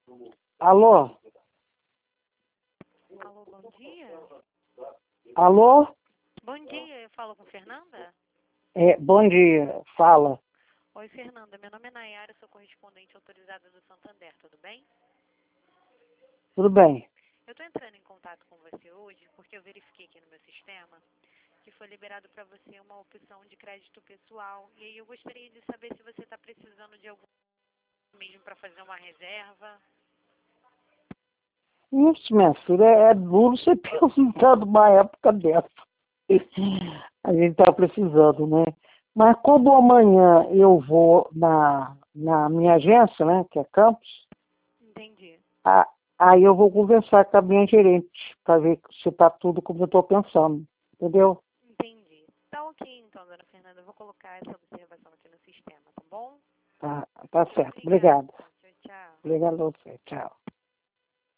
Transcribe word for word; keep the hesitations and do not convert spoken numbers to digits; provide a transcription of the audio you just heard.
Alô? Alô, bom dia. Alô? Bom dia, eu falo com Fernanda? É, bom dia, fala. Oi, Fernanda, meu nome é Nayara, sou correspondente autorizada do Santander, tudo bem? Tudo bem? Eu estou entrando em contato com você hoje porque eu verifiquei aqui no meu sistema que foi liberado para você uma opção de crédito pessoal. E aí eu gostaria de saber se você está precisando de algum mesmo para fazer uma reserva. Isso, minha filha, é duro você perguntar de uma época dessa. A gente tá precisando, né? Mas como amanhã eu vou na, na minha agência, né, que é Campos, Entendi. a- aí eu vou conversar com a minha gerente para ver se tá tudo como eu estou pensando, entendeu? Entendi. Tá ok então, dona Fernanda, eu vou colocar essa observação aqui no sistema, tá bom? Tá, tá certo. Obrigada. Obrigado. Tchau, tchau. Obrigado a você. Tchau.